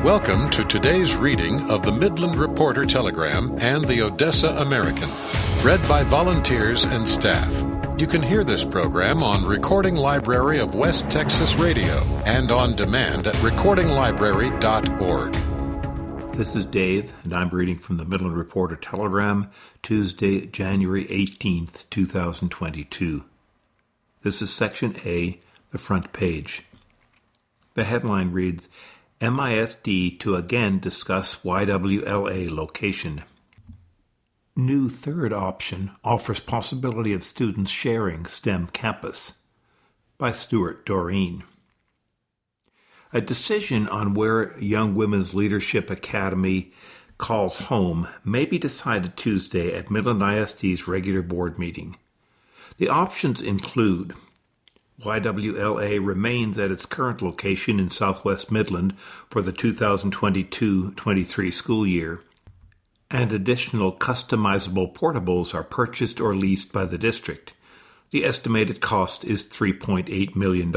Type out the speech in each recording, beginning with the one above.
Welcome to today's reading of the Midland Reporter Telegram and the Odessa American, read by volunteers and staff. You can hear this program on Recording Library of West Texas Radio and on demand at recordinglibrary.org. This is Dave, and I'm reading from the Midland Reporter Telegram, Tuesday, January 18th, 2022. This is Section A, the front page. The headline reads, MISD to again discuss YWLA location. New third option offers possibility of students sharing STEM campus. By Stuart Doreen. A decision on where Young Women's Leadership Academy calls home may be decided Tuesday at Midland ISD's regular board meeting. The options include YWLA remains at its current location in southwest Midland for the 2022-23 school year, and additional customizable portables are purchased or leased by the district. The estimated cost is $3.8 million.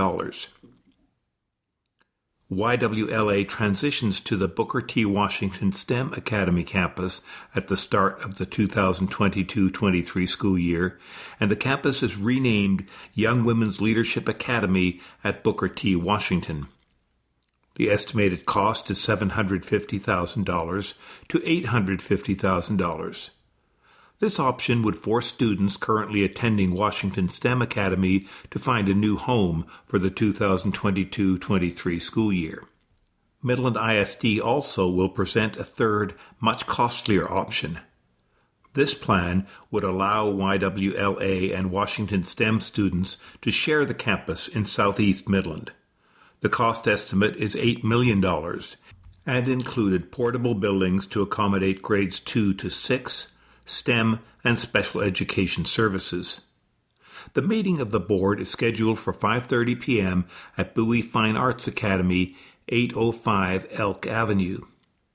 YWLA transitions to the Booker T. Washington STEM Academy campus at the start of the 2022-23 school year, and the campus is renamed Young Women's Leadership Academy at Booker T. Washington. The estimated cost is $750,000 to $850,000. This option would force students currently attending Washington STEM Academy to find a new home for the 2022-23 school year. Midland ISD also will present a third, much costlier option. This plan would allow YWLA and Washington STEM students to share the campus in southeast Midland. The cost estimate is $8 million and included portable buildings to accommodate grades 2 to 6, STEM, and special education services. The meeting of the board is scheduled for 5:30 p.m. at Bowie Fine Arts Academy, 805 Elk Avenue.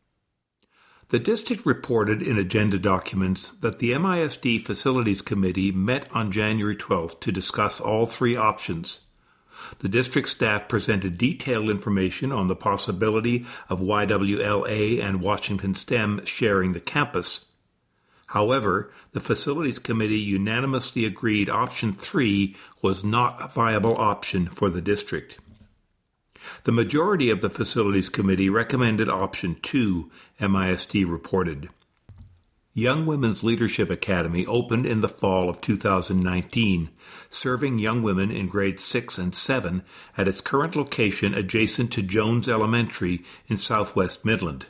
The district reported in agenda documents that the MISD Facilities Committee met on January 12th to discuss all three options. The district staff presented detailed information on the possibility of YWLA and Washington STEM sharing the campus. However, the Facilities Committee unanimously agreed option 3 was not a viable option for the district. The majority of the Facilities Committee recommended option 2, MISD reported. Young Women's Leadership Academy opened in the fall of 2019, serving young women in grades 6 and 7 at its current location adjacent to Jones Elementary in southwest Midland.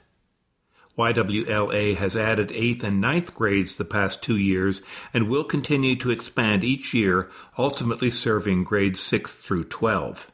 YWLA has added 8th and 9th grades the past 2 years and will continue to expand each year, ultimately serving grades 6 through 12.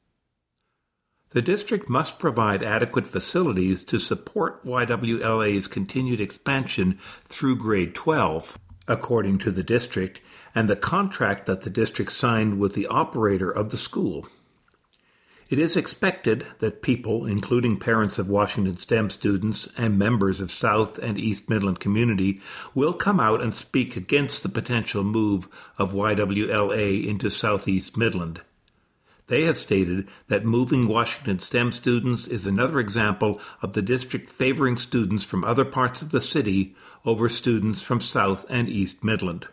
The district must provide adequate facilities to support YWLA's continued expansion through grade 12, according to the district, and the contract that the district signed with the operator of the school. It is expected that people, including parents of Washington STEM students and members of South and East Midland community, will come out and speak against the potential move of YWLA into Southeast Midland. They have stated that moving Washington STEM students is another example of the district favoring students from other parts of the city over students from South and East Midland.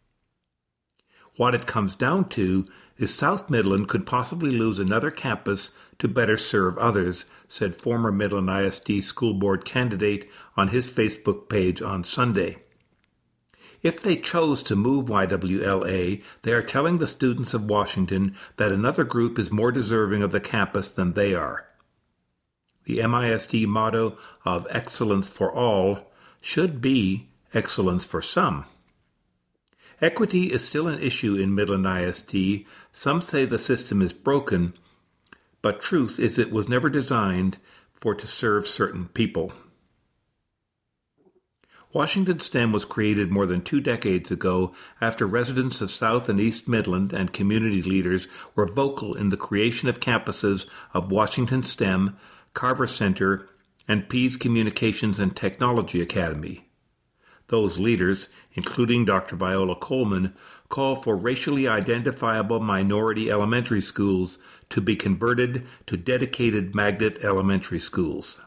What it comes down to is South Midland could possibly lose another campus to better serve others, said former Midland ISD school board candidate on his Facebook page on Sunday. If they chose to move YWLA, they are telling the students of Washington that another group is more deserving of the campus than they are. The MISD motto of excellence for all should be excellence for some. Equity is still an issue in Midland ISD. Some say the system is broken, but truth is it was never designed to serve certain people. Washington STEM was created more than 2 decades ago after residents of South and East Midland and community leaders were vocal in the creation of campuses of Washington STEM, Carver Center, and Pease Communications and Technology Academy. Those leaders, including Dr. Viola Coleman, call for racially identifiable minority elementary schools to be converted to dedicated magnet elementary schools.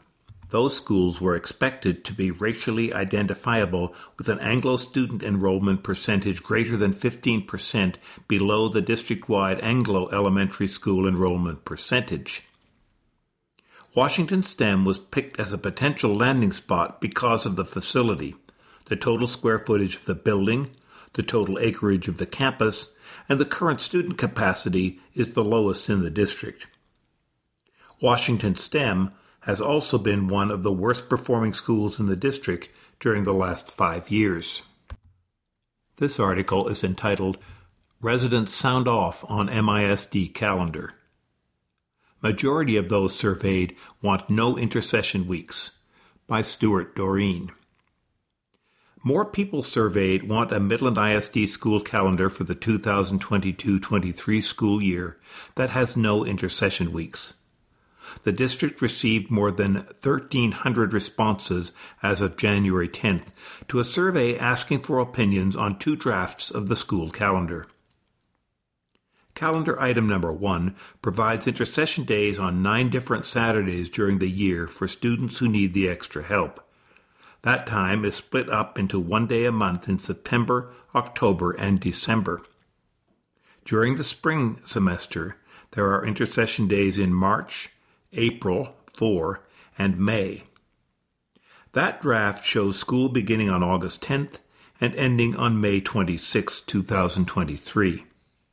Those schools were expected to be racially identifiable with an Anglo student enrollment percentage greater than 15% below the district-wide Anglo elementary school enrollment percentage. Washington STEM was picked as a potential landing spot because of the facility, the total square footage of the building, the total acreage of the campus, and the current student capacity is the lowest in the district. Washington STEM has also been one of the worst performing schools in the district during the last 5 years. This article is entitled, Residents Sound Off on MISD Calendar. Majority of those surveyed want no intercession weeks, by Stuart Doreen. More people surveyed want a Midland ISD school calendar for the 2022-23 school year that has no intercession weeks. The district received more than 1,300 responses as of January 10th to a survey asking for opinions on 2 drafts of the school calendar. Calendar item number 1 provides intercession days on 9 different Saturdays during the year for students who need the extra help. That time is split up into 1 day a month in September, October, and December. During the spring semester, there are intercession days in March, April 4, and May. That draft shows school beginning on August 10th and ending on May 26, 2023.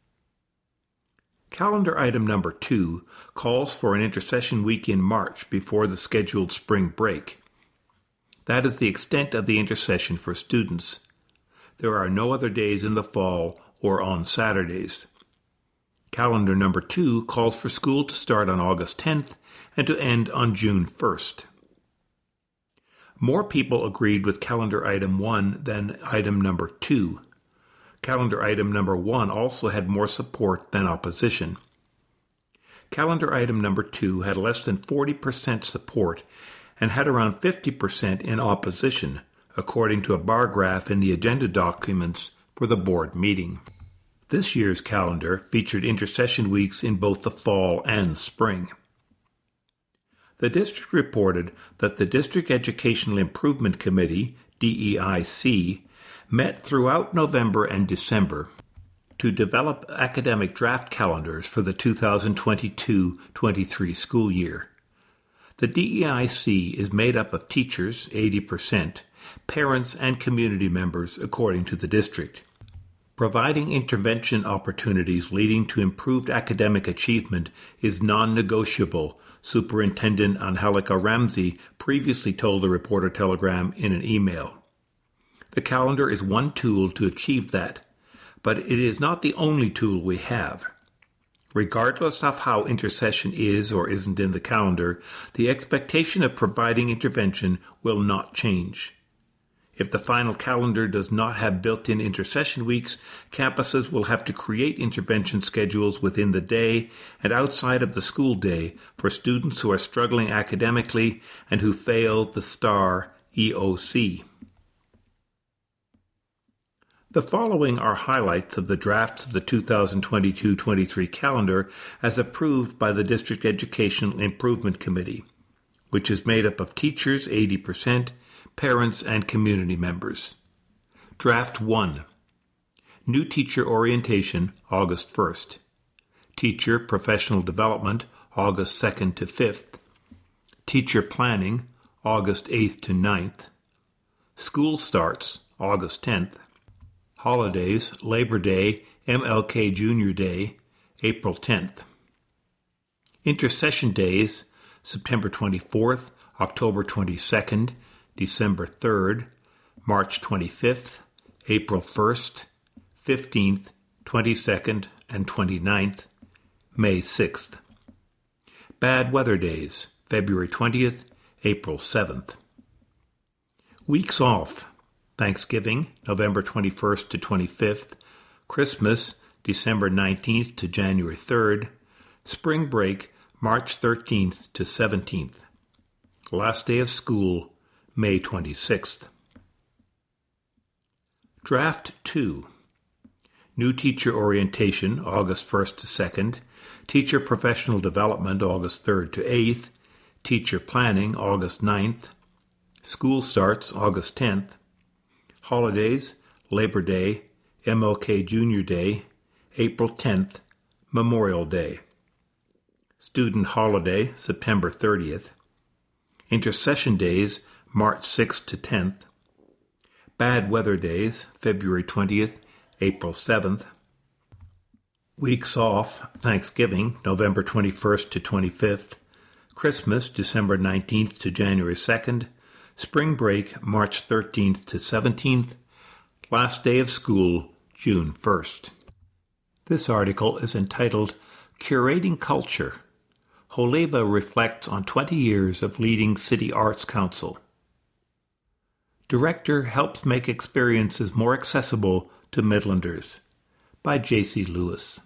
Calendar item number 2 calls for an intercession week in March before the scheduled spring break. That is the extent of the intercession for students. There are no other days in the fall or on Saturdays. Calendar number 2 calls for school to start on August 10th and to end on June 1st. More people agreed with calendar item 1 than item number 2. Calendar item number 1 also had more support than opposition. Calendar item number 2 had less than 40% support and had around 50% in opposition, according to a bar graph in the agenda documents for the board meeting. This year's calendar featured intercession weeks in both the fall and spring. The district reported that the District Educational Improvement Committee, DEIC, met throughout November and December to develop academic draft calendars for the 2022-23 school year. The DEIC is made up of teachers, 80%, parents, and community members, according to the district. Providing intervention opportunities leading to improved academic achievement is non-negotiable, Superintendent Angelica Ramsey previously told the Reporter Telegram in an email. The calendar is one tool to achieve that, but it is not the only tool we have. Regardless of how intercession is or isn't in the calendar, the expectation of providing intervention will not change. If the final calendar does not have built-in intercession weeks, campuses will have to create intervention schedules within the day and outside of the school day for students who are struggling academically and who fail the STAR EOC. The following are highlights of the drafts of the 2022-23 calendar as approved by the District Educational Improvement Committee, which is made up of teachers, 80%, parents, and community members. Draft 1. New Teacher Orientation, August 1st. Teacher Professional Development, August 2nd to 5th. Teacher Planning, August 8th to 9th. School Starts, August 10th. Holidays, Labor Day, MLK Junior Day, April 10th. Intercession Days, September 24th, October 22nd, December 3rd, March 25th, April 1st, 15th, 22nd, and 29th, May 6th. Bad Weather Days, February 20th, April 7th. Weeks Off, Thanksgiving, November 21st to 25th, Christmas, December 19th to January 3rd, Spring Break, March 13th to 17th. Last day of school, May 26th. Draft 2. New Teacher Orientation, August 1st to 2nd. Teacher Professional Development, August 3rd to 8th. Teacher Planning, August 9th. School starts August 10th. Holidays, Labor Day, MLK Jr. Day, April 10th, Memorial Day. Student Holiday, September 30th. Intercession Days, March 6th to 10th. Bad Weather Days, February 20th, April 7th. Weeks off, Thanksgiving, November 21st to 25th. Christmas, December 19th to January 2nd. Spring break, March 13th to 17th. Last day of school, June 1st. This article is entitled Curating Culture. Holeva reflects on 20 years of leading City Arts Council. Director helps make experiences more accessible to Midlanders, by J.C. Lewis.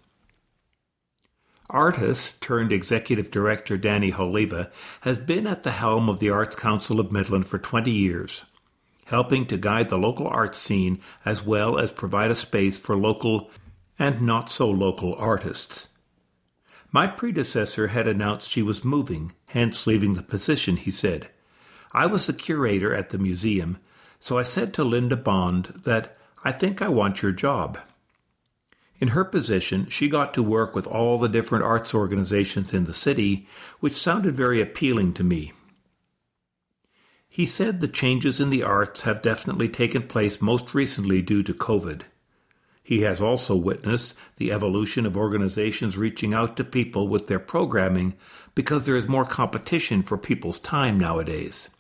Artist turned executive director Danny Holeva has been at the helm of the Arts Council of Midland for 20 years, helping to guide the local arts scene as well as provide a space for local and not-so-local artists. My predecessor had announced she was moving, hence leaving the position, he said. I was the curator at the museum, so I said to Linda Bond that I think I want your job. In her position, she got to work with all the different arts organizations in the city, which sounded very appealing to me. He said the changes in the arts have definitely taken place most recently due to COVID. He has also witnessed the evolution of organizations reaching out to people with their programming because there is more competition for people's time nowadays.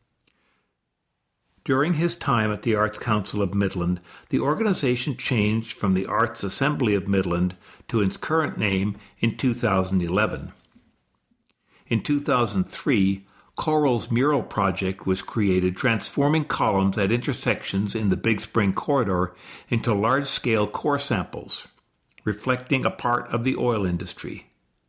During his time at the Arts Council of Midland, the organization changed from the Arts Assembly of Midland to its current name in 2011. In 2003, Coral's mural project was created, transforming columns at intersections in the Big Spring corridor into large-scale core samples, reflecting a part of the oil industry.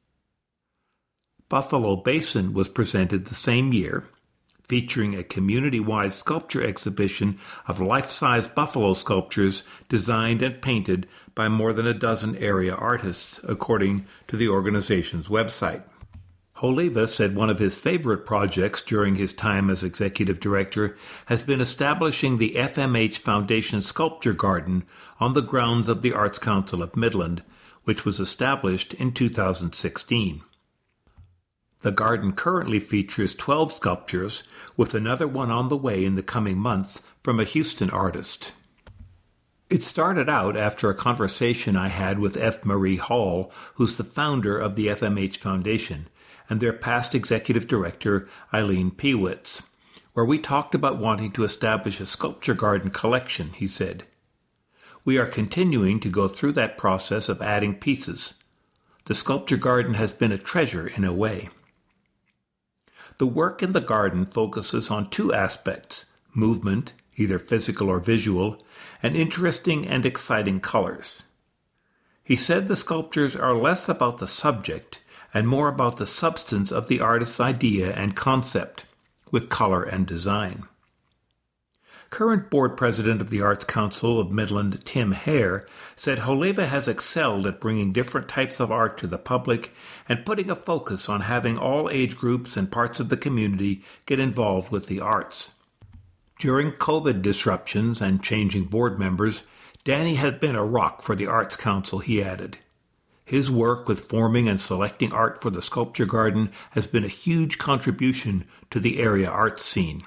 Buffalo Basin was presented the same year, featuring a community-wide sculpture exhibition of life-size buffalo sculptures designed and painted by more than a dozen area artists, according to the organization's website. Holeva said one of his favorite projects during his time as executive director has been establishing the FMH Foundation Sculpture Garden on the grounds of the Arts Council of Midland, which was established in 2016. The garden currently features 12 sculptures, with another one on the way in the coming months from a Houston artist. It started out after a conversation I had with F. Marie Hall, who's the founder of the FMH Foundation, and their past executive director, Eileen Pewitz, where we talked about wanting to establish a sculpture garden collection, he said. We are continuing to go through that process of adding pieces. The sculpture garden has been a treasure in a way. The work in the garden focuses on two aspects: movement, either physical or visual, and interesting and exciting colors. He said the sculptures are less about the subject and more about the substance of the artist's idea and concept, with color and design. Current board president of the Arts Council of Midland, Tim Hare, said Holeva has excelled at bringing different types of art to the public and putting a focus on having all age groups and parts of the community get involved with the arts. During COVID disruptions and changing board members, Danny had been a rock for the Arts Council, he added. His work with forming and selecting art for the Sculpture Garden has been a huge contribution to the area arts scene.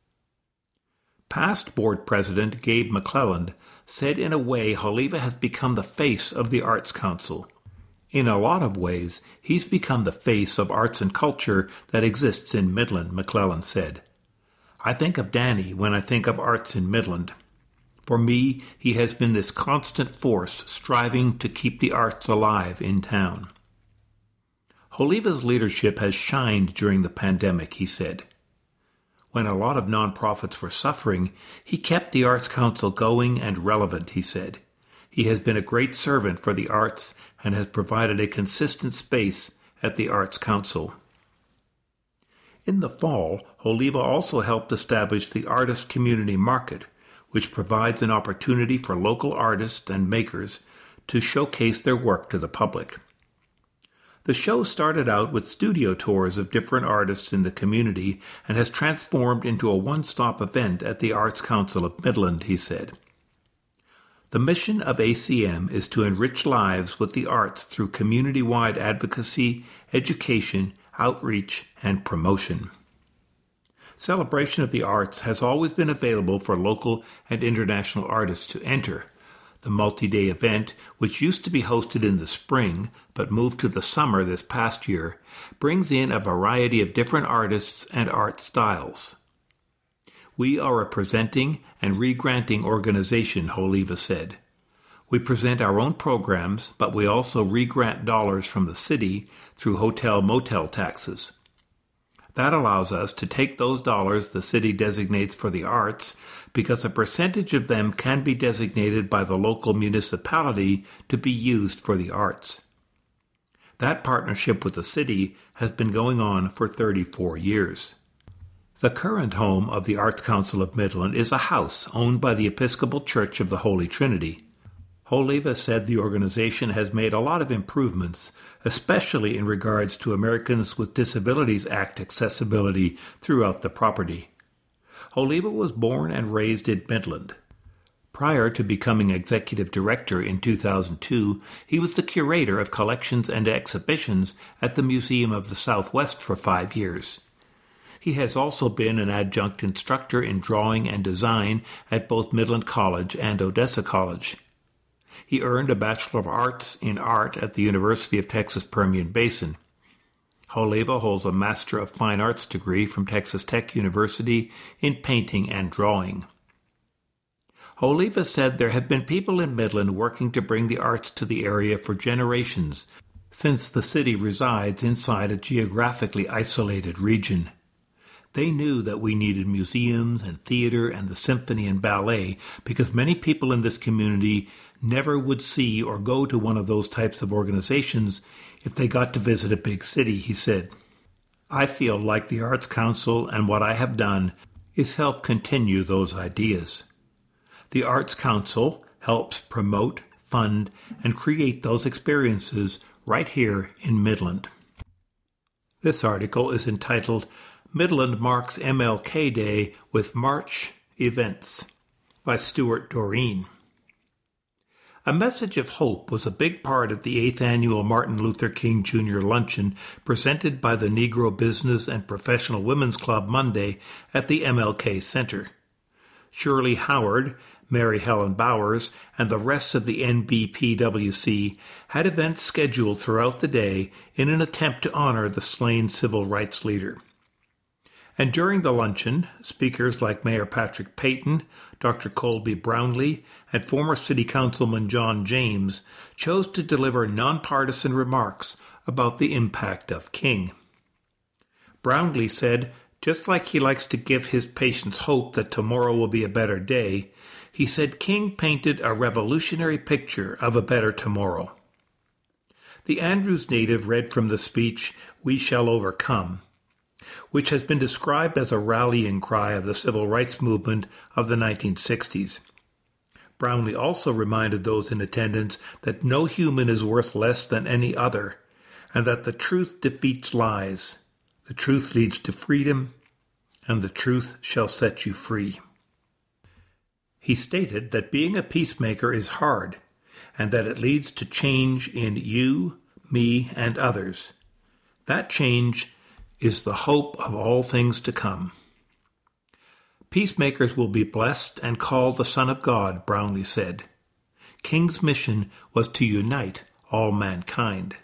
Past board president Gabe McClelland said in a way Holeva has become the face of the Arts Council. In a lot of ways, he's become the face of arts and culture that exists in Midland, McClelland said. I think of Danny when I think of arts in Midland. For me, he has been this constant force striving to keep the arts alive in town. Holeva's leadership has shined during the pandemic, he said. When a lot of nonprofits were suffering, he kept the Arts Council going and relevant, he said. He has been a great servant for the arts and has provided a consistent space at the Arts Council. In the fall, Holeva also helped establish the Artist Community Market, which provides an opportunity for local artists and makers to showcase their work to the public. The show started out with studio tours of different artists in the community and has transformed into a one-stop event at the Arts Council of Midland, he said. The mission of ACM is to enrich lives with the arts through community-wide advocacy, education, outreach, and promotion. Celebration of the Arts has always been available for local and international artists to enter. The multi-day event, which used to be hosted in the spring but moved to the summer this past year, brings in a variety of different artists and art styles. We are a presenting and re-granting organization, Holiva said. We present our own programs, but we also re-grant dollars from the city through hotel-motel taxes. That allows us to take those dollars the city designates for the arts because a percentage of them can be designated by the local municipality to be used for the arts. That partnership with the city has been going on for 34 years. The current home of the Arts Council of Midland is a house owned by the Episcopal Church of the Holy Trinity. Holiva said the organization has made a lot of improvements, especially in regards to Americans with Disabilities Act accessibility throughout the property. Holiva was born and raised in Midland. Prior to becoming executive director in 2002, he was the curator of collections and exhibitions at the Museum of the Southwest for 5 years. He has also been an adjunct instructor in drawing and design at both Midland College and Odessa College. He earned a Bachelor of Arts in Art at the University of Texas Permian Basin. Holiva holds a Master of Fine Arts degree from Texas Tech University in painting and drawing. Holiva said there have been people in Midland working to bring the arts to the area for generations, since the city resides inside a geographically isolated region. They knew that we needed museums and theater and the symphony and ballet because many people in this community never would see or go to one of those types of organizations if they got to visit a big city, he said. I feel like the Arts Council and what I have done is help continue those ideas. The Arts Council helps promote, fund, and create those experiences right here in Midland. This article is entitled Midland Marks MLK Day with March Events by Stuart Doreen. A message of hope was a big part of the 8th annual Martin Luther King Jr. Luncheon presented by the Negro Business and Professional Women's Club Monday at the MLK Center. Shirley Howard, Mary Helen Bowers, and the rest of the NBPWC had events scheduled throughout the day in an attempt to honor the slain civil rights leader. And during the luncheon, speakers like Mayor Patrick Payton, Dr. Colby Brownlee, and former City Councilman John James chose to deliver nonpartisan remarks about the impact of King. Brownlee said, just like he likes to give his patients hope that tomorrow will be a better day, he said King painted a revolutionary picture of a better tomorrow. The Andrews native read from the speech, "We Shall Overcome," which has been described as a rallying cry of the civil rights movement of the 1960s. Brownlee also reminded those in attendance that no human is worth less than any other, and that the truth defeats lies. The truth leads to freedom, and the truth shall set you free. He stated that being a peacemaker is hard, and that it leads to change in you, me, and others. That change is the hope of all things to come. Peacemakers will be blessed and called the Son of God, Brownlee said. King's mission was to unite all mankind.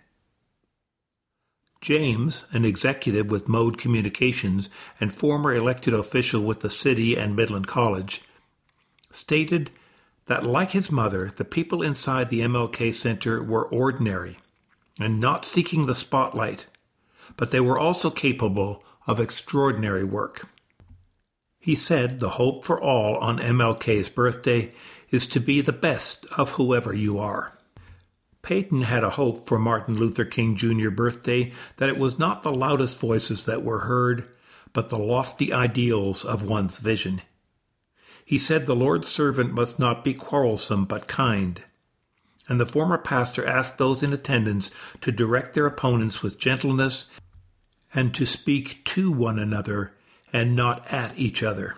James, an executive with Mode Communications and former elected official with the city and Midland College, stated that, like his mother, the people inside the MLK Center were ordinary and not seeking the spotlight, but they were also capable of extraordinary work. He said the hope for all on MLK's birthday is to be the best of whoever you are. Payton had a hope for Martin Luther King Jr. birthday that it was not the loudest voices that were heard, but the lofty ideals of one's vision. He said the Lord's servant must not be quarrelsome but kind, and the former pastor asked those in attendance to direct their opponents with gentleness and to speak to one another and not at each other.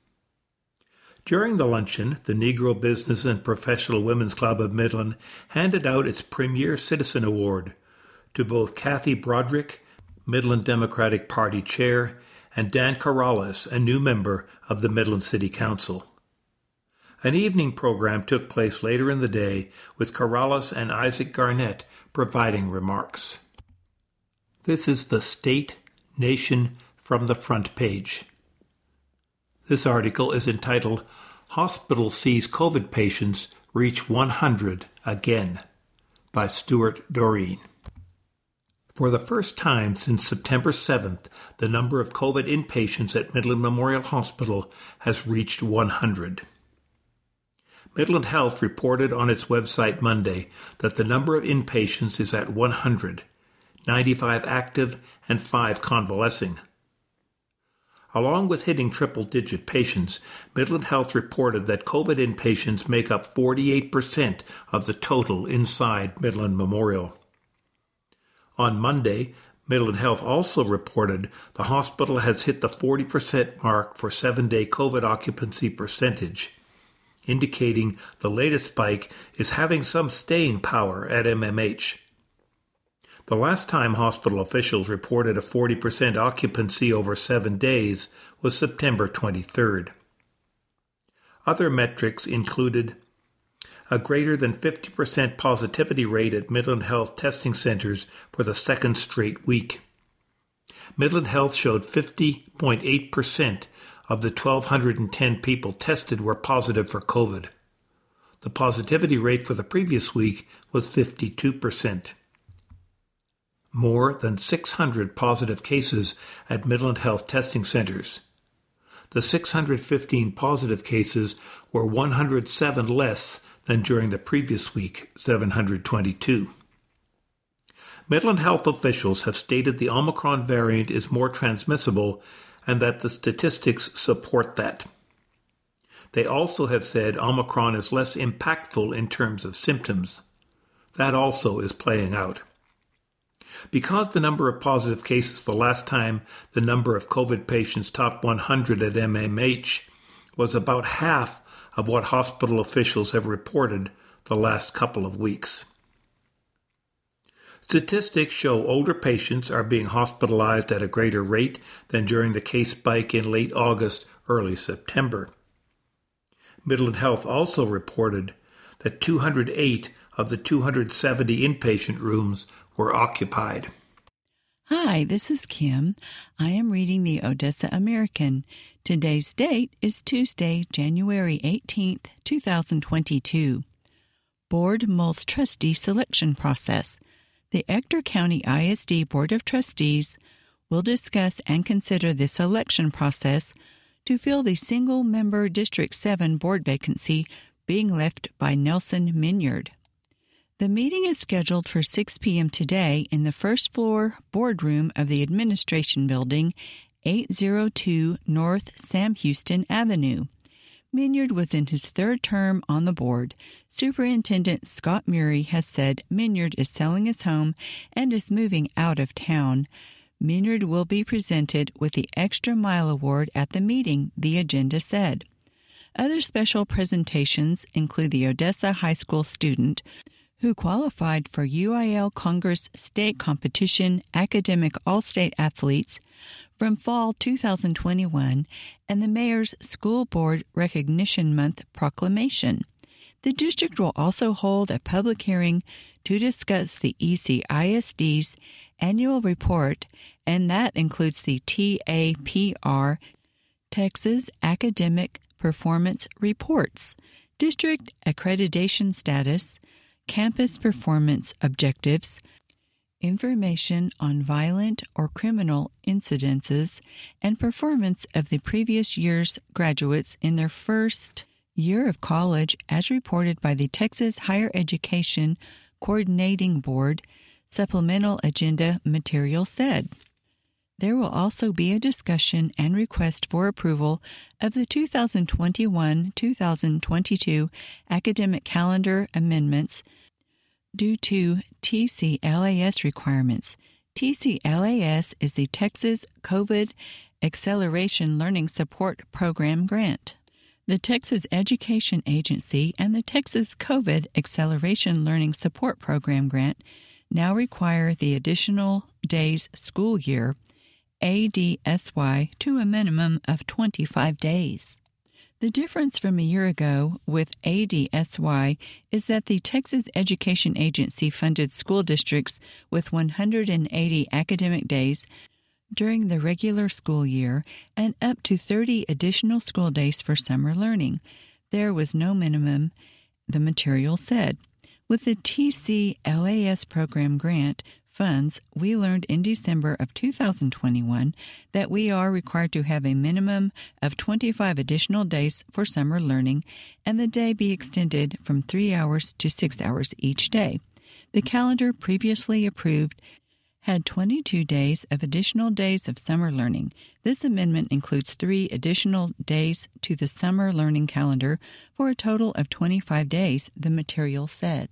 During the luncheon, the Negro Business and Professional Women's Club of Midland handed out its Premier Citizen Award to both Kathy Broderick, Midland Democratic Party Chair, and Dan Corrales, a new member of the Midland City Council. An evening program took place later in the day with Corrales and Isaac Garnett providing remarks. This is the State Nation from the front page. This article is entitled, Hospital Sees COVID Patients Reach 100 Again, by Stuart Doreen. For the first time since September 7th, the number of COVID inpatients at Midland Memorial Hospital has reached 100. Midland Health reported on its website Monday that the number of inpatients is at 100, 95 active and 5 convalescing. Along with hitting triple-digit patients, Midland Health reported that COVID inpatients make up 48% of the total inside Midland Memorial. On Monday, Midland Health also reported the hospital has hit the 40% mark for 7-day COVID occupancy percentage, indicating the latest spike is having some staying power at MMH. The last time hospital officials reported a 40% occupancy over 7 days was September 23rd. Other metrics included a greater than 50% positivity rate at Midland Health testing centers for the second straight week. Midland Health showed 50.8% of the 1,210 people tested were positive for COVID. The positivity rate for the previous week was 52%. More than 600 positive cases at Midland Health testing centers. The 615 positive cases were 107 less than during the previous week, 722. Midland Health officials have stated the Omicron variant is more transmissible and that the statistics support that. They also have said Omicron is less impactful in terms of symptoms. That also is playing out. Because the number of positive cases the last time the number of COVID patients topped 100 at MMH was about half of what hospital officials have reported the last couple of weeks. Statistics show older patients are being hospitalized at a greater rate than during the case spike in late August, early September. Midland Health also reported that 208 of the 270 inpatient rooms were occupied. Hi, this is Kim. I am reading the Odessa American. Today's date is Tuesday, January 18th, 2022. Board Mulls Trustee Selection Process. The Ector County ISD Board of Trustees will discuss and consider the selection process to fill the single-member District 7 board vacancy being left by Nelson Minyard. The meeting is scheduled for 6 p.m. today in the first floor boardroom of the Administration Building, 802 North Sam Houston Avenue. Minyard was in his third term on the board. Superintendent Scott Murray has said Minyard is selling his home and is moving out of town. Minyard will be presented with the Extra Mile Award at the meeting, the agenda said. Other special presentations include the Odessa High School student who qualified for UIL Congress State Competition Academic All-State Athletes from Fall 2021 and the Mayor's School Board Recognition Month proclamation. The district will also hold a public hearing to discuss the ECISD's annual report, and that includes the TAPR, Texas Academic Performance Reports, District Accreditation Status, Campus Performance Objectives, information on violent or criminal incidences, and performance of the previous year's graduates in their first year of college as reported by the Texas Higher Education Coordinating Board, supplemental agenda material said. There will also be a discussion and request for approval of the 2021-2022 academic calendar amendments due to TCLAS requirements. TCLAS is the Texas COVID Acceleration Learning Support Program grant. The Texas Education Agency and the Texas COVID Acceleration Learning Support Program grant now require the additional days school year, ADSY, to a minimum of 25 days. The difference from a year ago with ADSY is that the Texas Education Agency funded school districts with 180 academic days during the regular school year and up to 30 additional school days for summer learning. There was no minimum, the material said. With the TCLAS program grant funds, we learned in December of 2021 that we are required to have a minimum of 25 additional days for summer learning and the day be extended from 3 hours to 6 hours each day. The calendar previously approved had 22 days of additional days of summer learning. This amendment includes 3 additional days to the summer learning calendar for a total of 25 days, the material said.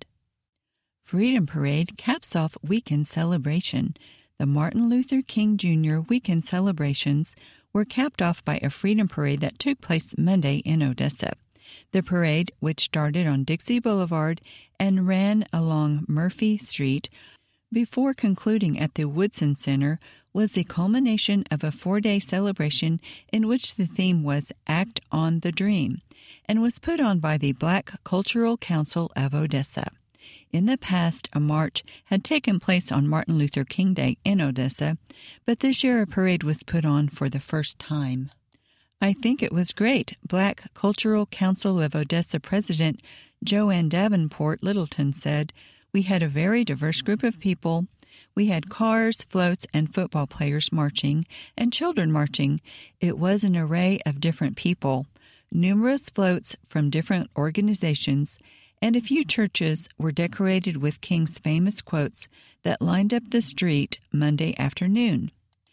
Freedom Parade caps off weekend celebration. The Martin Luther King Jr. weekend celebrations were capped off by a Freedom Parade that took place Monday in Odessa. The parade, which started on Dixie Boulevard and ran along Murphy Street, before concluding at the Woodson Center, was the culmination of a 4-day celebration in which the theme was Act on the Dream, and was put on by the Black Cultural Council of Odessa. In the past, a march had taken place on Martin Luther King Day in Odessa, but this year a parade was put on for the first time. I think it was great, Black Cultural Council of Odessa President Joanne Davenport Littleton said. We had a very diverse group of people. We had cars, floats, and football players marching, and children marching. It was an array of different people, numerous floats from different organizations, and a few churches were decorated with King's famous quotes that lined up the street Monday afternoon.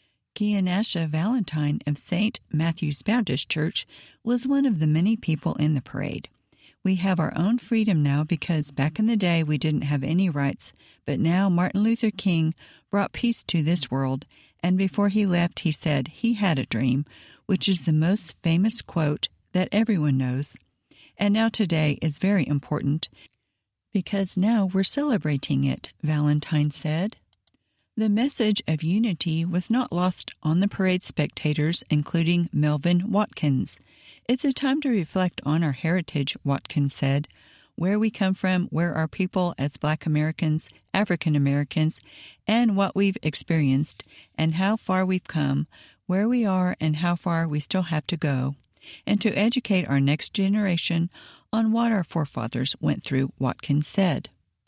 Kianasha Valentine of St. Matthew's Baptist Church was one of the many people in the parade. We have our own freedom now because back in the day we didn't have any rights, but now Martin Luther King brought peace to this world, and before he left he said he had a dream, which is the most famous quote that everyone knows. And now today is very important because now we're celebrating it, Valentine said. The message of unity was not lost on the parade spectators, including Melvin Watkins. It's a time to reflect on our heritage, Watkins said, where we come from, where our people as Black Americans, African Americans, and what we've experienced, and how far we've come, where we are and how far we still have to go, and to educate our next generation on what our forefathers went through, Watkins said.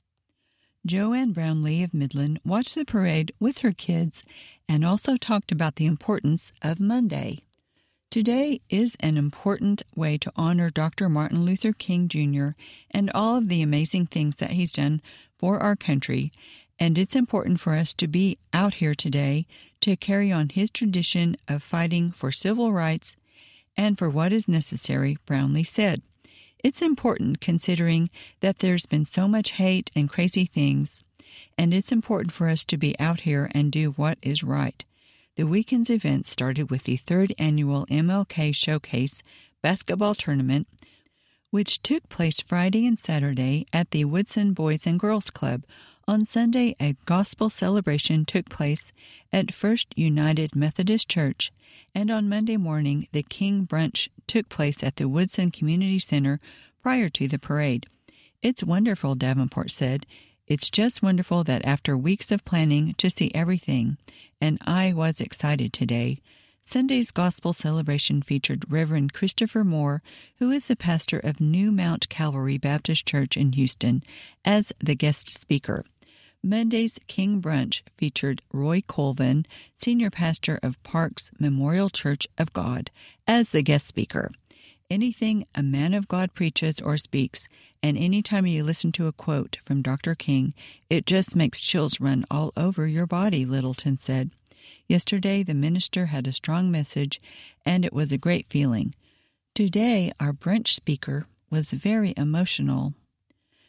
Joanne Brownlee of Midland watched the parade with her kids and also talked about the importance of Monday. Today is an important way to honor Dr. Martin Luther King Jr. and all of the amazing things that he's done for our country, and it's important for us to be out here today to carry on his tradition of fighting for civil rights and for what is necessary, Brownlee said. It's important considering that there's been so much hate and crazy things, and it's important for us to be out here and do what is right. The weekend's event started with the 3rd annual MLK Showcase basketball tournament, which took place Friday and Saturday at the Woodson Boys and Girls Club. On Sunday, a gospel celebration took place at First United Methodist Church, and on Monday morning, the King Brunch took place at the Woodson Community Center prior to the parade. It's wonderful, Davenport said. It's just wonderful that after weeks of planning to see everything, and I was excited today. Sunday's gospel celebration featured Reverend Christopher Moore, who is the pastor of New Mount Calvary Baptist Church in Houston, as the guest speaker. Monday's King Brunch featured Roy Colvin, senior pastor of Parks Memorial Church of God, as the guest speaker. Anything a man of God preaches or speaks, and anytime you listen to a quote from Dr. King, it just makes chills run all over your body, Littleton said. Yesterday, the minister had a strong message, and it was a great feeling. Today, our brunch speaker was very emotional.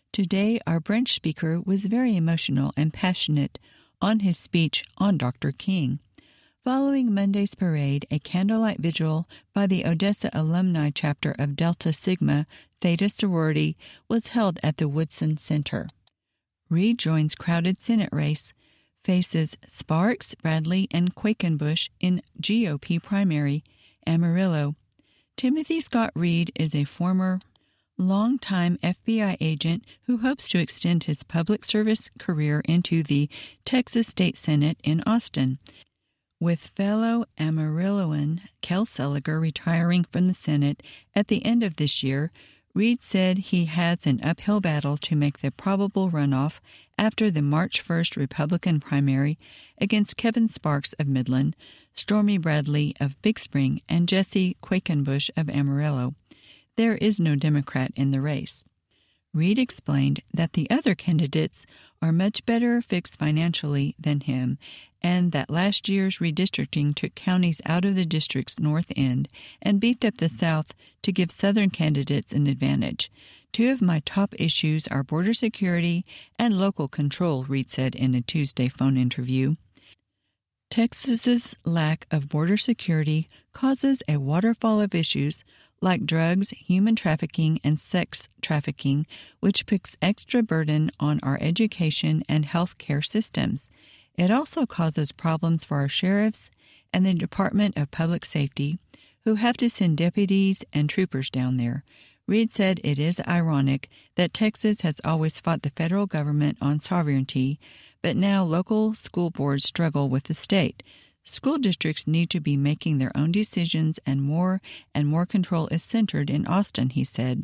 Today, our brunch speaker was very emotional and passionate on his speech on Dr. King. Following Monday's parade, a candlelight vigil by the Odessa alumni chapter of Delta Sigma Theta sorority was held at the Woodson Center. Reed joins crowded Senate race, faces Sparks, Bradley, and Quakenbush in GOP primary, Amarillo. Timothy Scott Reed is a former longtime FBI agent who hopes to extend his public service career into the Texas State Senate in Austin. With fellow Amarilloan Kel Seliger retiring from the Senate at the end of this year, Reed said he has an uphill battle to make the probable runoff after the March 1st Republican primary against Kevin Sparks of Midland, Stormy Bradley of Big Spring, and Jesse Quakenbush of Amarillo. There is no Democrat in the race. Reed explained that the other candidates are much better fixed financially than him, and that last year's redistricting took counties out of the district's north end and beefed up the south to give southern candidates an advantage. Two of my top issues are border security and local control, Reed said in a Tuesday phone interview. Texas's lack of border security causes a waterfall of issues like drugs, human trafficking, and sex trafficking, which puts extra burden on our education and health care systems. It also causes problems for our sheriffs and the Department of Public Safety, who have to send deputies and troopers down there. Reed said it is ironic that Texas has always fought the federal government on sovereignty, but now local school boards struggle with the state. School districts need to be making their own decisions, and more control is centered in Austin, he said.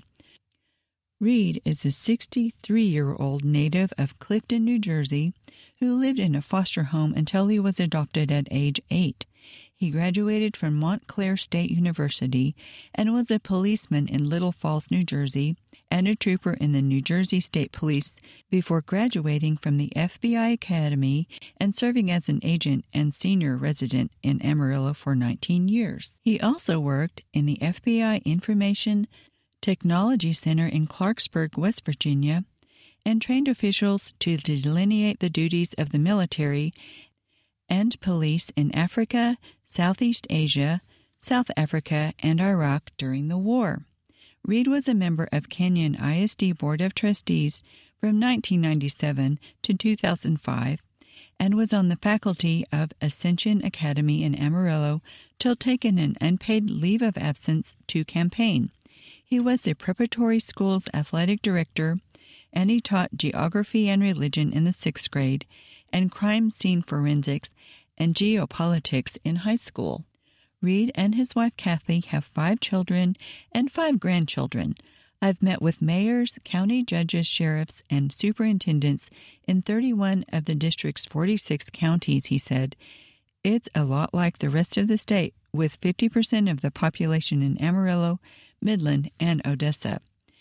Reed is a 63-year-old native of Clifton, New Jersey, who lived in a foster home until he was adopted at age 8. He graduated from Montclair State University and was a policeman in Little Falls, New Jersey, and a trooper in the New Jersey State Police before graduating from the FBI Academy and serving as an agent and senior resident in Amarillo for 19 years. He also worked in the FBI Information Technology Center in Clarksburg, West Virginia, and trained officials to delineate the duties of the military and police in Africa, Southeast Asia, South Africa, and Iraq during the war. Reed was a member of Kenyon ISD Board of Trustees from 1997 to 2005 and was on the faculty of Ascension Academy in Amarillo till taking an unpaid leave of absence to campaign. He was the preparatory school's athletic director, and he taught geography and religion in the 6th grade and crime scene forensics and geopolitics in high school. Reed and his wife Kathy have 5 children and 5 grandchildren. I've met with mayors, county judges, sheriffs, and superintendents in 31 of the district's 46 counties, he said. It's a lot like the rest of the state, with 50% of the population in Amarillo, Midland, and Odessa.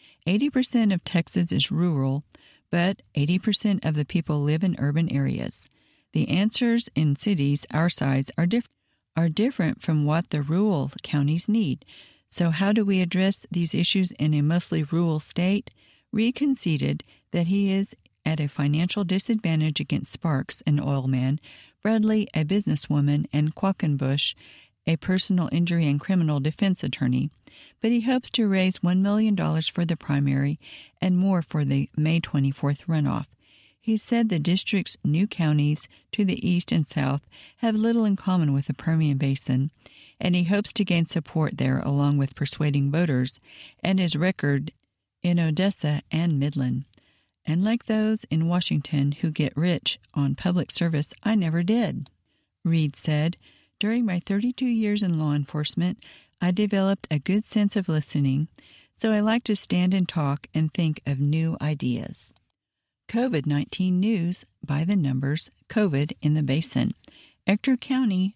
80% of Texas is rural, but 80% of the people live in urban areas. The answers in cities our size are different from what the rural counties need. So how do we address these issues in a mostly rural state? Reed conceded that he is at a financial disadvantage against Sparks, an oil man, Bradley, a businesswoman, and Quakenbush, a personal injury and criminal defense attorney. But he hopes to raise $1 million for the primary and more for the May 24th runoff. He said the district's new counties to the east and south have little in common with the Permian Basin, and he hopes to gain support there along with persuading voters and his record in Odessa and Midland. Unlike those in Washington who get rich on public service, I never did, Reed said. During my 32 years in law enforcement, I developed a good sense of listening, so I like to stand and talk and think of new ideas. COVID-19 news by the numbers. COVID in the Basin. Ector County,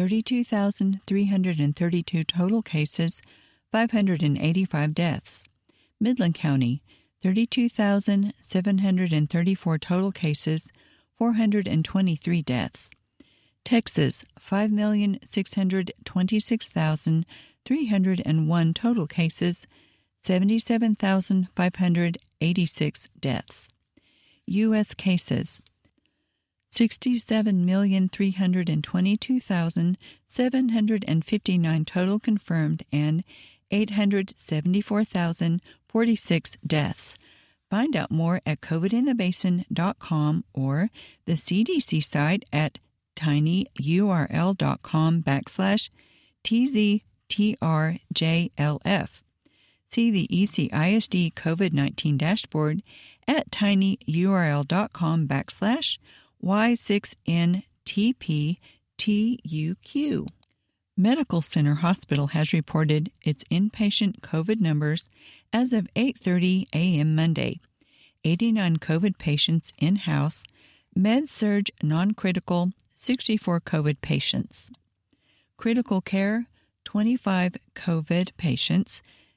32,332 total cases, 585 deaths. Midland County, 32,734 total cases, 423 deaths. Texas, 5,626,301 total cases, 77,586 deaths. U.S. cases: 67,322,759 total confirmed and 874,046 deaths. Find out more at covidinthebasin.com or the CDC site at tinyurl.com/TZTRJLF. See the ECISD COVID-19 dashboard at tinyurl.com/Y6NTPTUQ. Medical Center Hospital has reported its inpatient COVID numbers as of 8:30 a.m. Monday. 89 COVID patients in-house, med-surg non-critical, 64 COVID patients. Critical care, 25 COVID patients,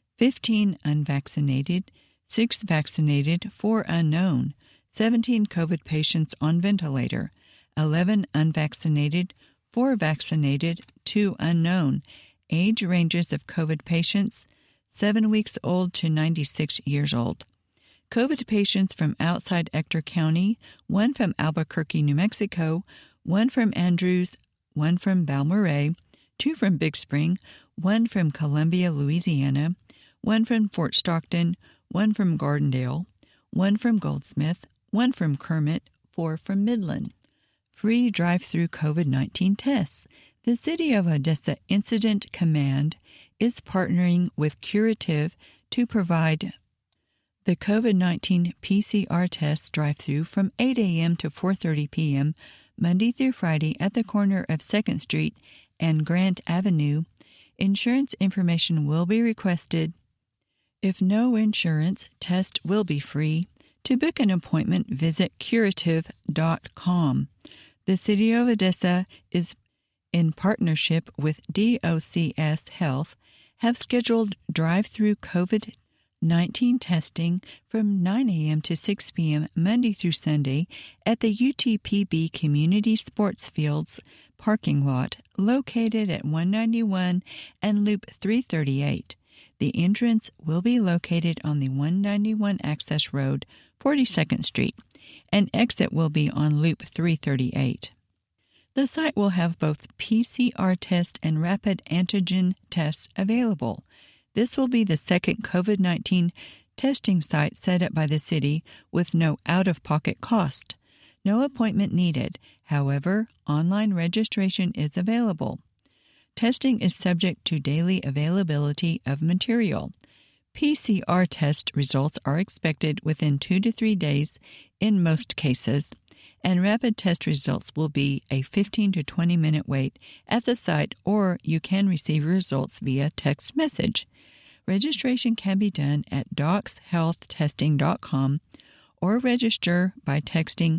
15 unvaccinated, 6 vaccinated, 4 unknown, 17 COVID patients on ventilator, 11 unvaccinated, 4 vaccinated, 2 unknown. Age ranges of COVID patients, 7 weeks old to 96 years old. COVID patients from outside Ector County, 1 from Albuquerque, New Mexico, 1 from Andrews, 1 from Balmorhea, 2 from Big Spring, 1 from Columbia, Louisiana, 1 from Fort Stockton, 1 from Gardendale, 1 from Goldsmith, 1 from Kermit, 4 from Midland. Free drive-through COVID-19 tests. The City of Odessa Incident Command is partnering with Curative to provide the COVID-19 PCR test drive-through from 8 a.m. to 4:30 p.m. Monday through Friday at the corner of 2nd Street and Grant Avenue. Insurance information will be requested. If no insurance, test will be free. To book an appointment, visit curative.com. The City of Odessa is in partnership with DOCS Health have scheduled drive-through COVID-19 testing from 9 a.m. to 6 p.m. Monday through Sunday at the UTPB Community Sports Fields parking lot located at 191 and Loop 338. The entrance will be located on the 191 access road, 42nd Street, and exit will be on Loop 338. The site will have both PCR test and rapid antigen tests available. This will be the second COVID-19 testing site set up by the city with no out-of-pocket cost. No appointment needed. However, online registration is available. Testing is subject to daily availability of material. PCR test results are expected within 2 to 3 days in most cases, and rapid test results will be a 15 to 20-minute wait at the site, or you can receive results via text message. Registration can be done at docshealthtesting.com or register by texting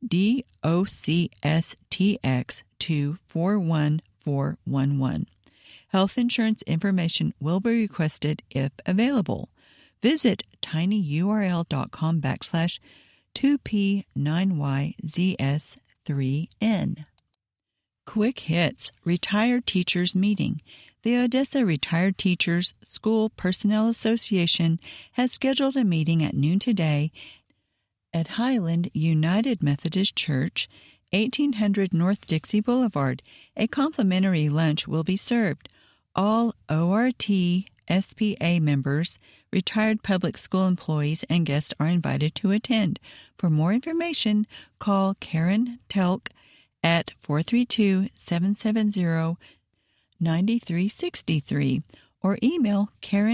DOCSTX to 41411. Health insurance information will be requested if available. Visit tinyurl.com/2P9YZS3N. Quick Hits Retired Teachers Meeting. The Odessa Retired Teachers School Personnel Association has scheduled a meeting at noon today at Highland United Methodist Church, 1800 North Dixie Boulevard. A complimentary lunch will be served. All ORT SPA members, retired public school employees, and guests are invited to attend. For more information, call Karen Telk at 432-770-9363 or email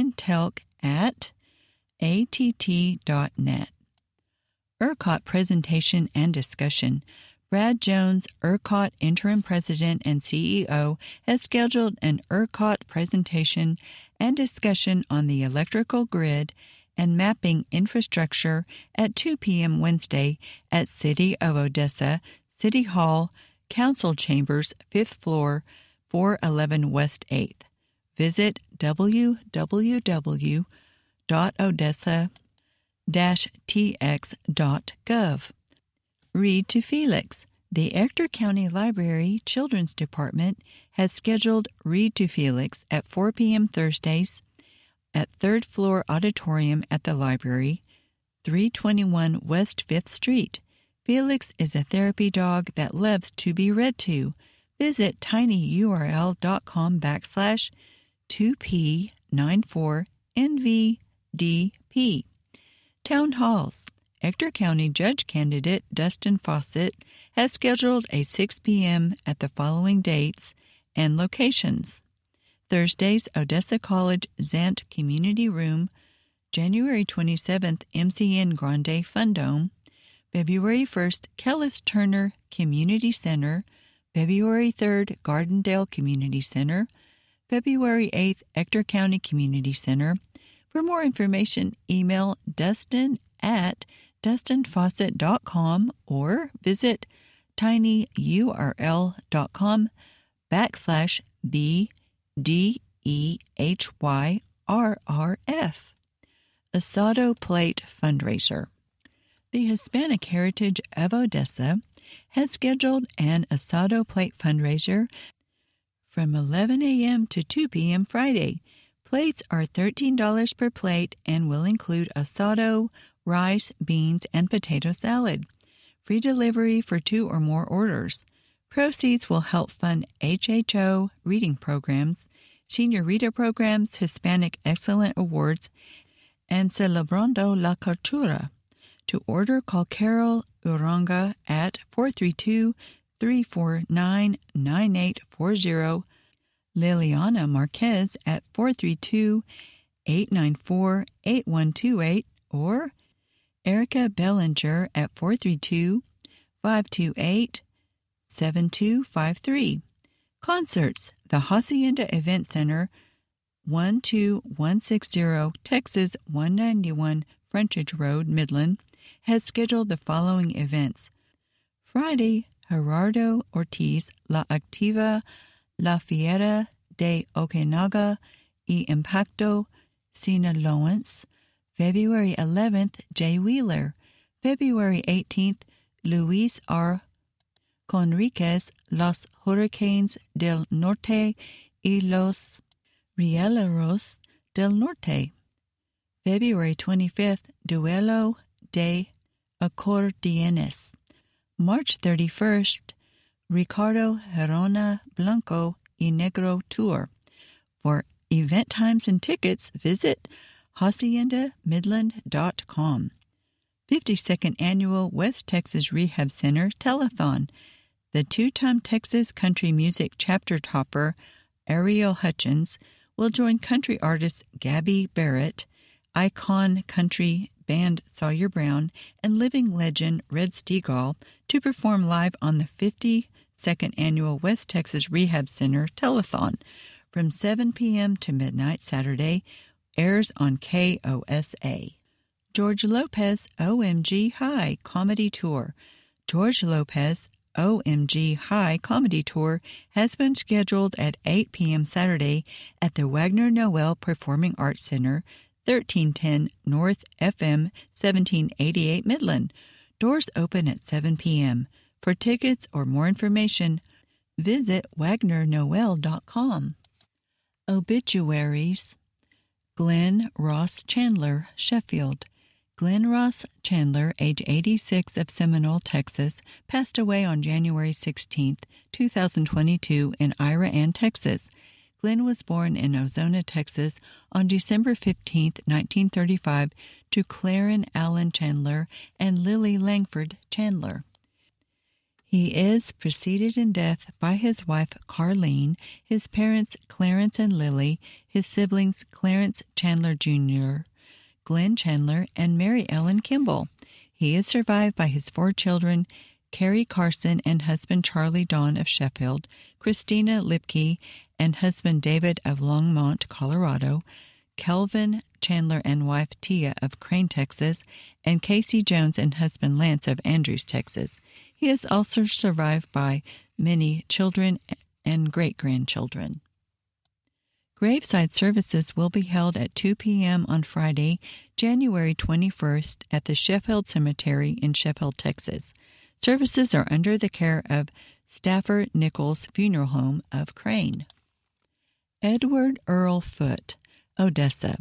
karentelk@att.net. ERCOT presentation and discussion. Brad Jones, ERCOT interim president and CEO, has scheduled an ERCOT presentation and discussion on the electrical grid and mapping infrastructure at 2 p.m. Wednesday at City of Odessa, City Hall, Council Chambers, 5th floor, 411 West 8th. Visit www.odessa-tx.gov. Read to Felix. The Ector County Library Children's Department has scheduled Read to Felix at 4 p.m. Thursdays at 3rd floor auditorium at the library, 321 West 5th Street. Felix is a therapy dog that loves to be read to. Visit tinyurl.com/2P94NVDP. Town halls. Ector County Judge candidate Dustin Fawcett has scheduled a 6 p.m. at the following dates and locations. Thursdays, Odessa College Zant Community Room, January 27th, MCN Grande Fun Dome, February 1st, Kellis Turner Community Center, February 3rd, Gardendale Community Center, February 8th, Ector County Community Center. For more information, email dustin@dustinfawcett.com or visit tinyurl.com/BDEHYRRF. Asado Plate Fundraiser. The Hispanic Heritage of Odessa has scheduled an Asado Plate fundraiser from 11 a.m. to 2 p.m. Friday. Plates are $13 per plate and will include asado, rice, beans, and potato salad. Free delivery for 2 or more orders. Proceeds will help fund HHO reading programs, senior reader programs, Hispanic Excellent Awards, and Celebrando la Cultura. To order, call Carol Uranga at 432-349-9840, Liliana Marquez at 432-894-8128, or Erica Bellinger at 432-528-7253. Concerts. The Hacienda Event Center, 12160 Texas 191 Frontage Road, Midland, has scheduled the following events. Friday, Gerardo Ortiz, La Activa, La Fiera de Okanaga y Impacto Sinaloense. February 11th, Jay Wheeler. February 18th, Luis R. Conriquez, Los Hurricanes del Norte y Los Rieleros del Norte. February 25th, Duelo de Acordeones. March 31st, Ricardo Gerona Blanco y Negro Tour. For event times and tickets, visit haciendamidland.com. 52nd Annual West Texas Rehab Center Telethon. The 2-time Texas Country Music Chapter Topper, Ariel Hutchins, will join country artist Gabby Barrett, icon country band Sawyer Brown, and living legend Red Steagall to perform live on the 52nd Annual West Texas Rehab Center Telethon from 7 p.m. to midnight Saturday. Airs on KOSA. George Lopez OMG High Comedy Tour. George Lopez OMG High Comedy Tour has been scheduled at 8 p.m. Saturday at the Wagner Noel Performing Arts Center, 1310 North FM 1788 Midland. Doors open at 7 p.m. For tickets or more information, visit wagnernoel.com. Obituaries. Glenn Ross Chandler, Sheffield. Glenn Ross Chandler, age 86, of Seminole, Texas, passed away on January 16, 2022 in Ira Ann, Texas. Glenn was born in Ozona, Texas on December 15, 1935, to Claren Allen Chandler and Lily Langford Chandler. He is preceded in death by his wife Carlene, his parents Clarence and Lily, his siblings Clarence Chandler Jr., Glenn Chandler, and Mary Ellen Kimball. He is survived by his 4 children, Carrie Carson and husband Charlie Dawn of Sheffield, Christina Lipke and husband David of Longmont, Colorado, Kelvin Chandler and wife Tia of Crane, Texas, and Casey Jones and husband Lance of Andrews, Texas. He is also survived by many children and great-grandchildren. Graveside services will be held at 2 p.m. on Friday, January 21st at the Sheffield Cemetery in Sheffield, Texas. Services are under the care of Stafford Nichols Funeral Home of Crane. Edward Earl Foote, Odessa.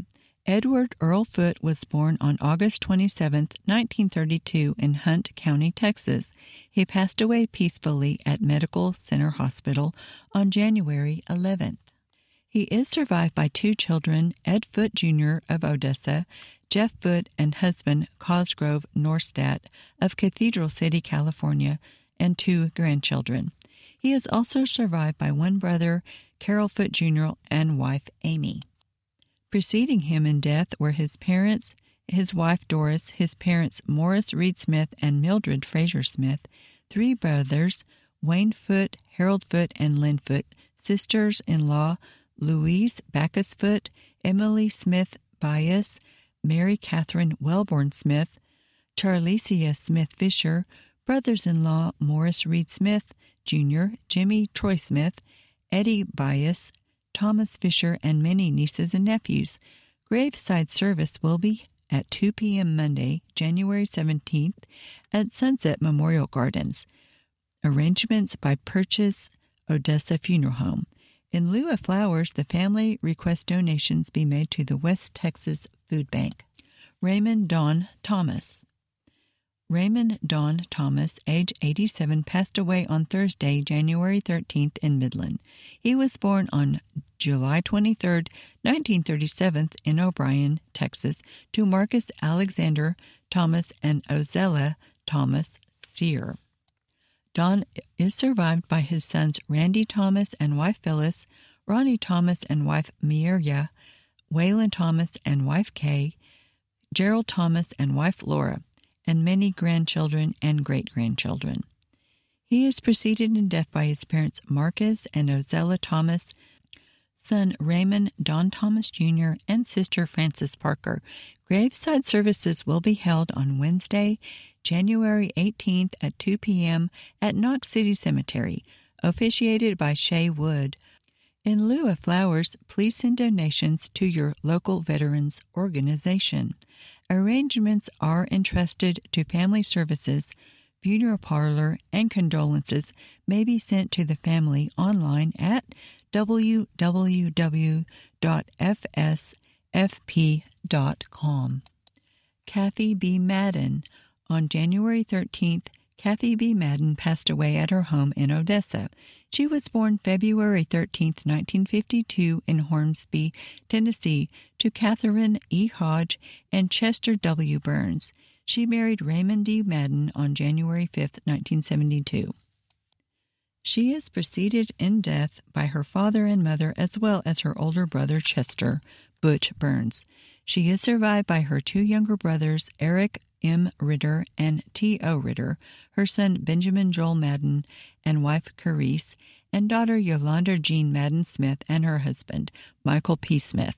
Edward Earl Foote was born on August 27, 1932 in Hunt County, Texas. He passed away peacefully at Medical Center Hospital on January 11th. He is survived by 2 children, Ed Foote Jr. of Odessa, Jeff Foote and husband Cosgrove Norstadt of Cathedral City, California, and 2 grandchildren. He is also survived by 1 brother, Carol Foote Jr., and wife Amy. Preceding him in death were his parents, his wife Doris, his parents Morris Reed Smith and Mildred Fraser Smith, 3 brothers, Wayne Foote, Harold Foote, and Lynn Foote, sisters-in-law Louise Backus Foote, Emily Smith Bias, Mary Catherine Wellborn Smith, Charlesia Smith Fisher, brothers-in-law Morris Reed Smith, Jr., Jimmy Troy Smith, Eddie Bias, Thomas Fisher, and many nieces and nephews. Graveside service will be at 2 p.m. Monday, January 17th at Sunset Memorial Gardens. Arrangements by Purchase Odessa Funeral Home. In lieu of flowers, the family requests donations be made to the West Texas Food Bank. Raymond Don Thomas. Raymond Don Thomas, age 87, passed away on Thursday, January 13th in Midland. He was born on July 23, 1937 in O'Brien, Texas, to Marcus Alexander Thomas and Ozella Thomas Sear. Don is survived by his sons Randy Thomas and wife Phyllis, Ronnie Thomas and wife Mieria, Waylon Thomas and wife Kay, Gerald Thomas and wife Laura, and many grandchildren and great-grandchildren. He is preceded in death by his parents Marcus and Ozella Thomas, son Raymond Don Thomas Jr., and sister Frances Parker. Graveside services will be held on Wednesday, January 18th at 2 p.m. at Knox City Cemetery, officiated by Shay Wood. In lieu of flowers, please send donations to your local veterans organization. Arrangements are entrusted to Family Services, Funeral Parlor, and condolences may be sent to the family online at www.fsfp.com. Kathy B. Madden. On January 13th, Kathy B. Madden passed away at her home in Odessa. She was born February 13, 1952 in Hornsby, Tennessee, to Catherine E. Hodge and Chester W. Burns. She married Raymond D. Madden on January 5, 1972. She is preceded in death by her father and mother as well as her older brother Chester Butch Burns. She is survived by her 2 younger brothers, Eric M. Ritter and T.O. Ritter, her son Benjamin Joel Madden and wife Carice, and daughter Yolanda Jean Madden Smith and her husband, Michael P. Smith.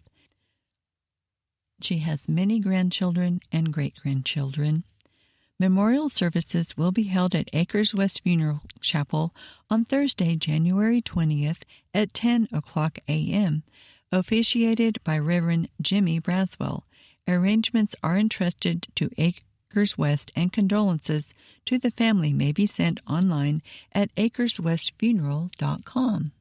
She has many grandchildren and great-grandchildren. Memorial services will be held at Acres West Funeral Chapel on Thursday, January 20th at 10 o'clock a.m., officiated by Reverend Jimmy Braswell. Arrangements are entrusted to Acres West, and condolences to the family may be sent online at acreswestfuneral.com.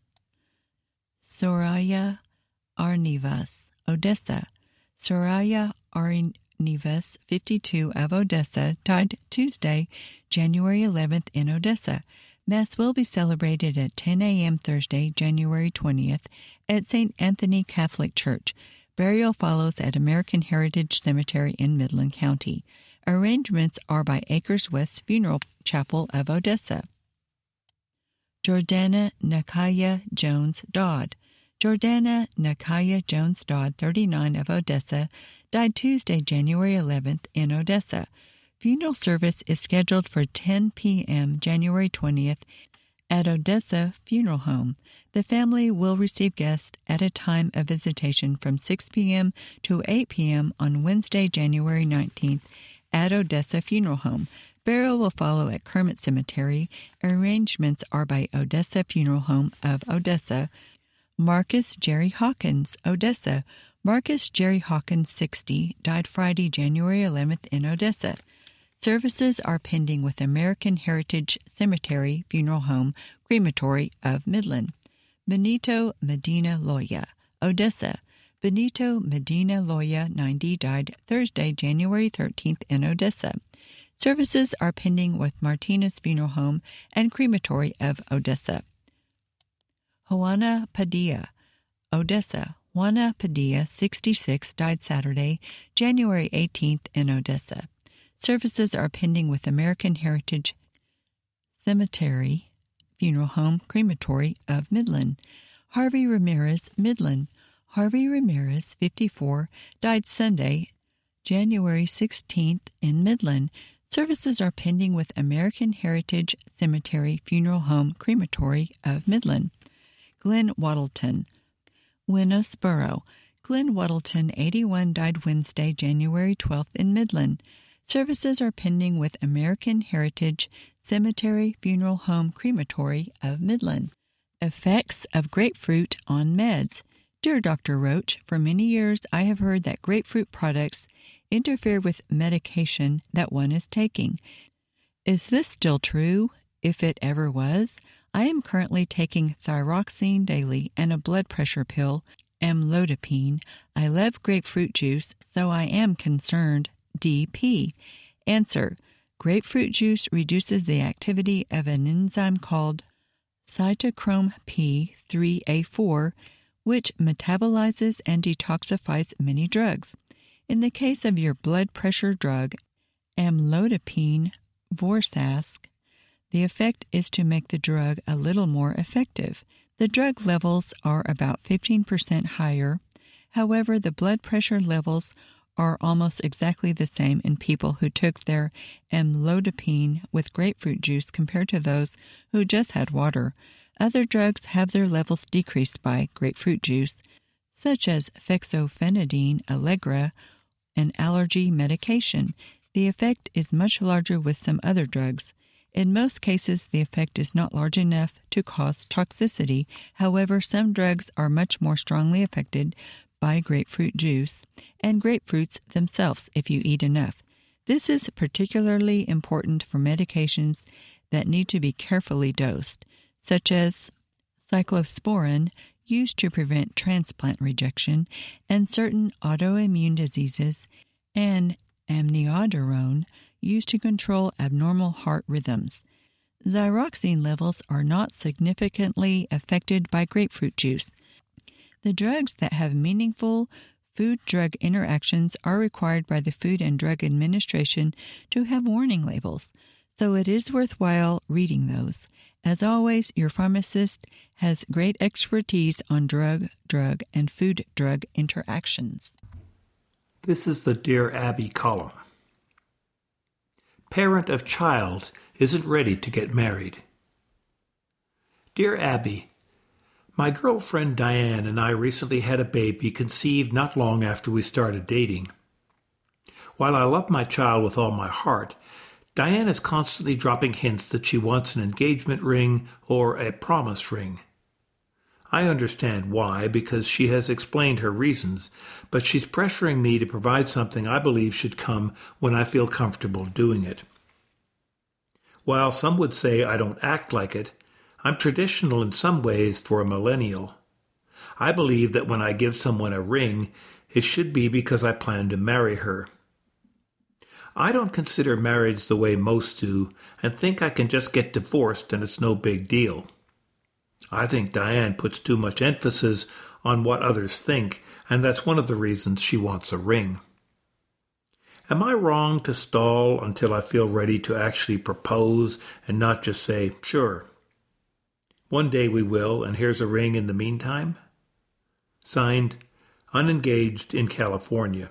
Soraya Arnivas, Odessa. Soraya Arnivas, 52, of Odessa, died Tuesday, January 11th in Odessa. Mass will be celebrated at 10 a.m. Thursday, January 20th at St. Anthony Catholic Church. Burial follows at American Heritage Cemetery in Midland County. Arrangements are by Acres West Funeral Chapel of Odessa. Jordana Nakaya Jones Dodd. Jordana Nakaya Jones Dodd, 39, of Odessa, died Tuesday, January 11th in Odessa. Funeral service is scheduled for 10 p.m. January 20th at Odessa Funeral Home. The family will receive guests at a time of visitation from 6 p.m. to 8 p.m. on Wednesday, January 19th at Odessa Funeral Home. Burial will follow at Kermit Cemetery. Arrangements are by Odessa Funeral Home of Odessa. Marcus Jerry Hawkins, Odessa. Marcus Jerry Hawkins, 60, died Friday, January 11th in Odessa. Services are pending with American Heritage Cemetery Funeral Home Crematory of Midland. Benito Medina Loya, Odessa. Benito Medina Loya, 90, died Thursday, January 13th in Odessa. Services are pending with Martinez Funeral Home and Crematory of Odessa. Juana Padilla, Odessa. Juana Padilla, 66, died Saturday, January 18th in Odessa. Services are pending with American Heritage Cemetery, Funeral Home, Crematory of Midland. Harvey Ramirez, Midland. Harvey Ramirez, 54, died Sunday, January 16th in Midland. Services are pending with American Heritage Cemetery, Funeral Home, Crematory of Midland. Glenn Waddleton, Winnosboro. Glenn Waddleton, 81, died Wednesday, January 12th in Midland. Services are pending with American Heritage Cemetery, Funeral Home, Crematory of Midland. Effects of grapefruit on meds. Dear Dr. Roach, for many years I have heard that grapefruit products interfere with medication that one is taking. Is this still true? If it ever was, I am currently taking thyroxine daily and a blood pressure pill, amlodipine. I love grapefruit juice, so I am concerned. DP. Answer. Grapefruit juice reduces the activity of an enzyme called cytochrome P3A4, which metabolizes and detoxifies many drugs. In the case of your blood pressure drug, amlodipine, Vorsask, the effect is to make the drug a little more effective. The drug levels are about 15% higher. However, the blood pressure levels are almost exactly the same in people who took their amlodipine with grapefruit juice compared to those who just had water. Other drugs have their levels decreased by grapefruit juice, such as fexofenadine, Allegra, and allergy medication. The effect is much larger with some other drugs. In most cases, the effect is not large enough to cause toxicity. However, some drugs are much more strongly affected by grapefruit juice and grapefruits themselves if you eat enough. This is particularly important for medications that need to be carefully dosed, such as cyclosporin, used to prevent transplant rejection, and certain autoimmune diseases, and amiodarone, used to control abnormal heart rhythms. Thyroxine levels are not significantly affected by grapefruit juice. The drugs that have meaningful food-drug interactions are required by the Food and Drug Administration to have warning labels, so it is worthwhile reading those. As always, your pharmacist has great expertise on drug-drug and food-drug interactions. This is the Dear Abby column. Parent of child isn't ready to get married. Dear Abby, my girlfriend Diane and I recently had a baby conceived not long after we started dating. While I love my child with all my heart, Diane is constantly dropping hints that she wants an engagement ring or a promise ring. I understand why, because she has explained her reasons, but she's pressuring me to provide something I believe should come when I feel comfortable doing it. While some would say I don't act like it, I'm traditional in some ways for a millennial. I believe that when I give someone a ring, it should be because I plan to marry her. I don't consider marriage the way most do and think I can just get divorced and it's no big deal. I think Diane puts too much emphasis on what others think, and that's one of the reasons she wants a ring. Am I wrong to stall until I feel ready to actually propose and not just say, sure? One day we will, and here's a ring in the meantime? Signed, Unengaged in California.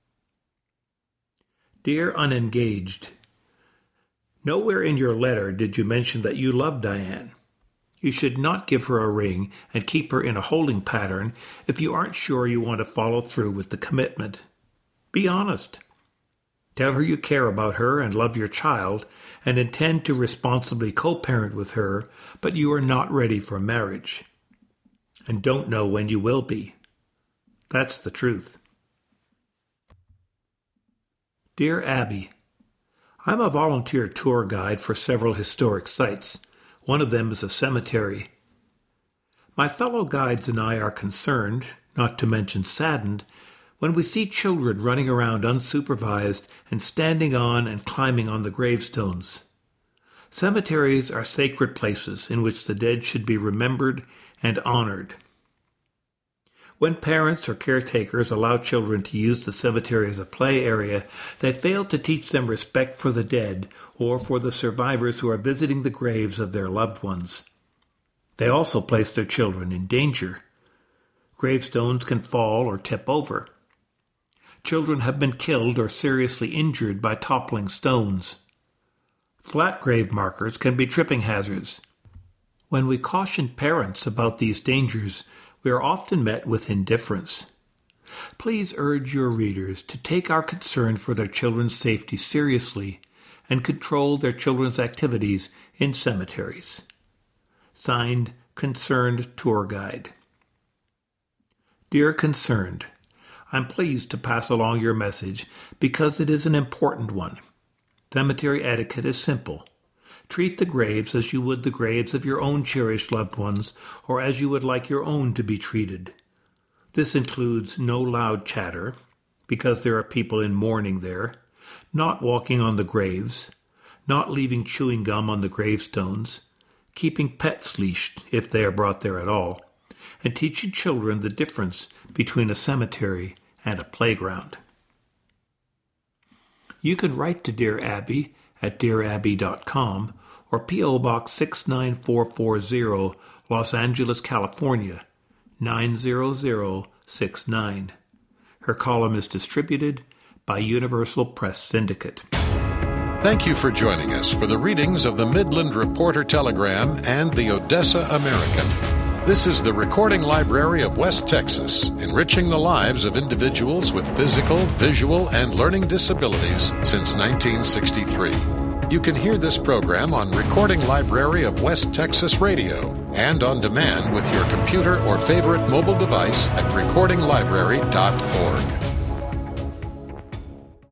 Dear Unengaged, nowhere in your letter did you mention that you love Diane. You should not give her a ring and keep her in a holding pattern if you aren't sure you want to follow through with the commitment. Be honest. Tell her you care about her and love your child and intend to responsibly co-parent with her, but you are not ready for marriage and don't know when you will be. That's the truth. Dear Abby, I'm a volunteer tour guide for several historic sites. One of them is a cemetery. My fellow guides and I are concerned, not to mention saddened, when we see children running around unsupervised and standing on and climbing on the gravestones. Cemeteries are sacred places in which the dead should be remembered and honored. When parents or caretakers allow children to use the cemetery as a play area, they fail to teach them respect for the dead or for the survivors who are visiting the graves of their loved ones. They also place their children in danger. Gravestones can fall or tip over. Children have been killed or seriously injured by toppling stones. Flat grave markers can be tripping hazards. When we caution parents about these dangers, we are often met with indifference. Please urge your readers to take our concern for their children's safety seriously and control their children's activities in cemeteries. Signed, Concerned Tour Guide. Dear Concerned, I'm pleased to pass along your message because it is an important one. Cemetery etiquette is simple. Treat the graves as you would the graves of your own cherished loved ones, or as you would like your own to be treated. This includes no loud chatter, because there are people in mourning there, not walking on the graves, not leaving chewing gum on the gravestones, keeping pets leashed if they are brought there at all, and teaching children the difference between a cemetery and a playground. You can write to Dear Abby at dearabby.com or P.O. Box 69440, Los Angeles, California, 90069. Her column is distributed by Universal Press Syndicate. Thank you for joining us for the readings of the Midland Reporter Telegram and the Odessa American. This is the Recording Library of West Texas, enriching the lives of individuals with physical, visual, and learning disabilities since 1963. You can hear this program on Recording Library of West Texas Radio and on demand with your computer or favorite mobile device at recordinglibrary.org.